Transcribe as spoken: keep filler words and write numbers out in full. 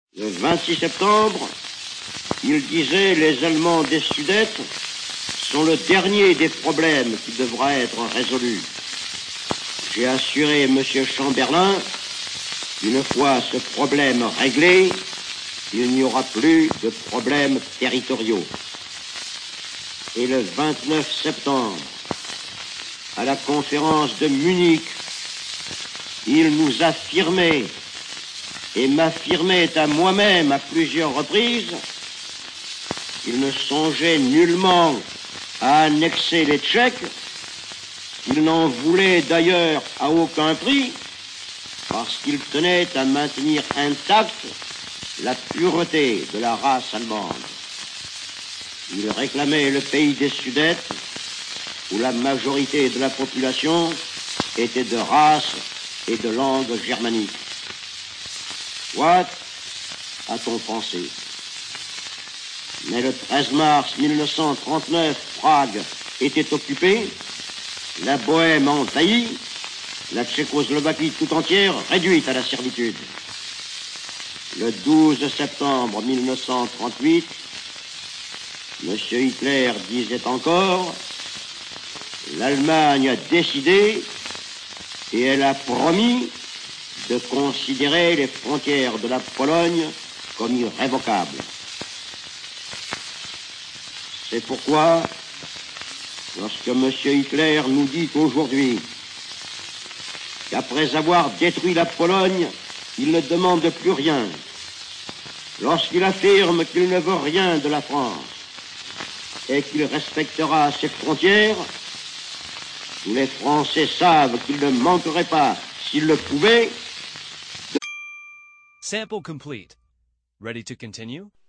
Le vingt-six septembre, il disait « Les Allemands des Sudètes sont le dernier des problèmes qui devra être résolu. » J'ai assuré M. Chamberlain qu'une fois ce problème réglé, il n'y aura plus de problèmes territoriaux. Et le vingt-neuf septembre, à la conférence de Munich, il nous affirmait et m'affirmait à moi-même à plusieurs reprises qu'il ne songeait nullement à annexer les Tchèques, qu'il n'en voulait d'ailleurs à aucun prix, parce qu'il tenait à maintenir intacte la pureté de la race allemande. Il réclamait le pays des Sudètes, où la majorité de la population était de race et de langue germanique. What a-t-on pensé? Mais le treize mars mille neuf cent trente-neuf, Prague était occupée, la Bohême envahie, la Tchécoslovaquie tout entière réduite à la servitude. Le douze septembre mille neuf cent trente-huit, M. Hitler disait encore « L'Allemagne a décidé et elle a promis de considérer les frontières de la Pologne comme irrévocables. » C'est pourquoi, lorsque M. Hitler nous dit aujourd'hui qu'après avoir détruit la Pologne, il ne demande plus rien, lorsqu'il affirme qu'il ne veut rien de la France et qu'il respectera ses frontières, tous les Français savent qu'il ne manquerait pas, s'il le pouvait. Sample complete. Ready to continue?